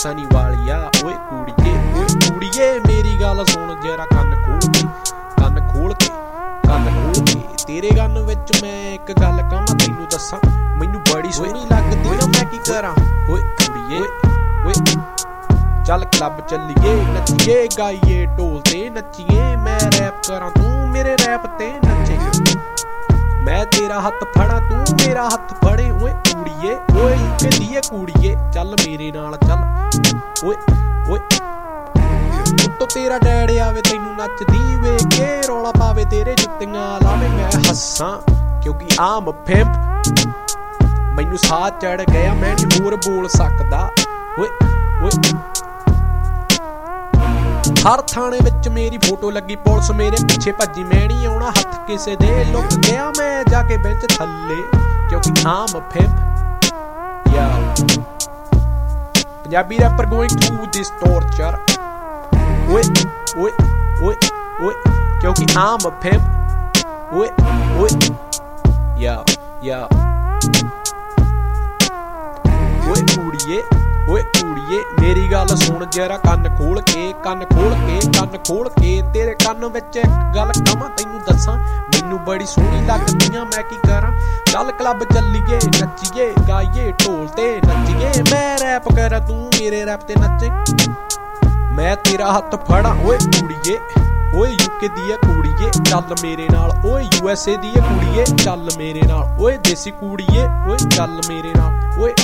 ਸਨੀ ਵਾਲੀਆ ਓਏ ਕੁੜੀਏ ਮੇਰੀ ਗੱਲ ਸੁਣ ਜਰਾ ਕੰਨ ਖੋਲ ਕੇ ਤੇਰੇ ਕੰਨ ਵਿੱਚ ਮੈਂ ਇੱਕ ਗੱਲ ਕਹਾਂ ਤੈਨੂੰ ਦੱਸਾਂ ਮੈਨੂੰ ਬੜੀ ਸੋਹਣੀ ਲੱਗਦੀ ਆ ਮੈਂ ਕੀ ਕਰਾਂ ਓਏ ਕੁੜੀਏ ਓਏ ਚੱਲ ਕਲੱਬ ਚੱਲੀਏ ਨੱਚੀਏ ਗਾਈਏ ਢੋਲ ਤੇ ਨੱਚੀਏ ਮੈਂ ਰੈਪ ਕਰਾਂ ਤੂੰ ਮੇਰੇ ਰੈਪ ਤੇ ਨੱਚੇ ਮੈਂ ਤੇਰਾ ਹੱਥ ਫੜਾਂ ਤੂੰ ਮੇਰਾ ਹੱਥ ਫੜੇ ਓਏ ਕੁੜੀਏ ਓਏ ਕਹਿੰਦੀ ਏ ਕੁੜੀਏ ਚੱਲ ਮੇਰੇ ਨਾਲ ਚੱਲ ਓਏ ਉੱਤੋਂ ਤੇਰਾ ਡੈਡ ਆਵੇ ਤੈਨੂੰ ਨੱਚਦੀ ਵੇਖ ਕੇ ਰੌਲਾ ਪਾਵੇ ਤੇਰੇ ਜੁੱਤੀਆਂ ਲਾਵੇ ਮੈਂ ਹੱਸਾਂ ਕਿਉਂਕਿ ਆਮ ਫਿੰਪ ਮੈਨੂੰ ਸਾਹ ਚੜ ਗਿਆ ਮੈਂ ਨਹੀਂ ਹੋਰ ਬੋਲ ਸਕਦਾ ਓਏ ਹਰ ਥਾਣੇ ਵਿੱਚ ਮੇਰੀ ਫੋਟੋ ਲੱਗੀ ਪੁਲਿਸ ਮੇਰੇ ਪਿੱਛੇ ਭੱਜੀ ਮੈਂ ਨਹੀਂ ਆਉਣਾ ਹੱਥ ਕਿਸੇ ਦੇ ਲੁੱਕ ਗਿਆ ਮੈਂ ਜਾ ਕੇ ਬੈਂਚ ਥੱਲੇ ਕਿਉਂਕਿ ਆਮ ਫਿੰਪ ਯਾ Punjabi rapper going through this torture ਓਏ ਕਿਉਂਕਿ ਆਮ ਫਿੰਪ ਓਏ ਯਾ ਓਏ ਕੁੜੀਏ ਮੇਰੀ ਗੱਲ ਸੁਣ ਜਰਾ ਕੰਨ ਖੋਲ ਕੇ ਤੇਰੇ ਕੰਨ ਵਿੱਚ ਇੱਕ ਗੱਲ ਕਹਾਂ ਤੈਨੂੰ ਦੱਸਾਂ ਮੈਨੂੰ ਬੜੀ ਸੋਹਣੀ ਲੱਗਦੀ ਆ ਮੈਂ ਕੀ ਕਰਾਂ ਚੱਲ ਕਲੱਬ ਚੱਲੀਏ ਨੱਚੀਏ ਗਾਈਏ ਢੋਲ ਤੇ ਨੱਚੀਏ ਮੈਂ ਰੈਪ ਕਰਾਂ ਤੂੰ ਮੇਰੇ ਰੈਪ ਤੇ ਨੱਚੇ ਮੈਂ ਤੇਰਾ ਹੱਥ ਫੜਾਂ ਓਏ ਕੁੜੀਏ ਓਏ ਯੂਕੇ ਦੀ ਏ ਕੁੜੀਏ ਚੱਲ ਮੇਰੇ ਨਾਲ ਓਏ USA ਦੀ ਏ ਕੁੜੀਏ ਚੱਲ ਮੇਰੇ ਨਾਲ ਓਏ ਦੇਸੀ ਕੁੜੀਏ ਓਏ ਚੱਲ ਮੇਰੇ ਨਾਲ ਓਏ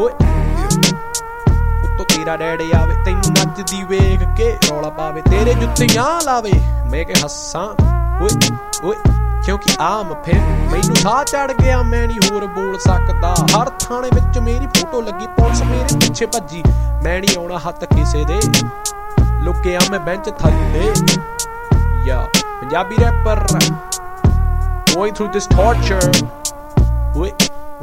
ਉੱਤੋਂ ਤੇਰਾ ਡੈਡ ਆਵੇ ਤੈਨੂੰ ਨੱਚਦੀ ਵੇਖ ਕੇ ਰੌਲਾ ਪਾਵੇ ਤੇਰੇ ਜੁੱਤੀਆਂ ਲਾਵੇ ਮੈਂ ਕਿ ਹੱਸਾਂ ਓਏ ਕਿਉਂਕਿ ਆਮ ਫਿਰ ਮੈਨੂੰ ਸਾਹ ਚੜ ਗਿਆ ਮੈਂ ਨਹੀਂ ਹੋਰ ਬੋਲ ਸਕਦਾ ਹਰ ਥਾਣੇ ਵਿੱਚ ਮੇਰੀ ਫੋਟੋ ਲੱਗੀ ਪੁਲਿਸ ਮੇਰੇ ਪਿੱਛੇ ਭੱਜੀ ਮੈਂ ਨਹੀਂ ਆਉਣਾ ਹੱਥ ਕਿਸੇ ਦੇ ਲੁਕਿਆ ਮੈਂ ਬੈਂਚ ਥੱਲੇ ਯਾ Punjabi rapper going through this torture ਓਏ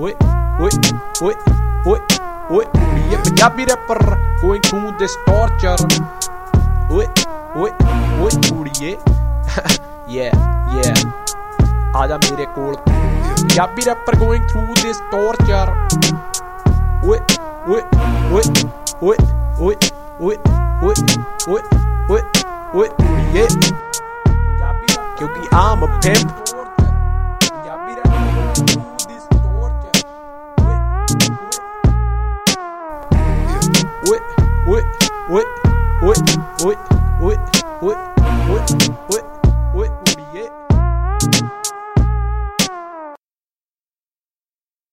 ਕੁੜੀਏ Punjabi rapper going through this torture ਓਏ ਕੁੜੀਏ yeah ਆਜਾ ਮੇਰੇ ਕੋਲ Punjabi rapper going through this torture ਓਏ ਕੁੜੀਏ ਕਿਉਂਕਿ I'm pimp Punjabi rapper going through this torture ਓਏ ਕੁੜੀਏ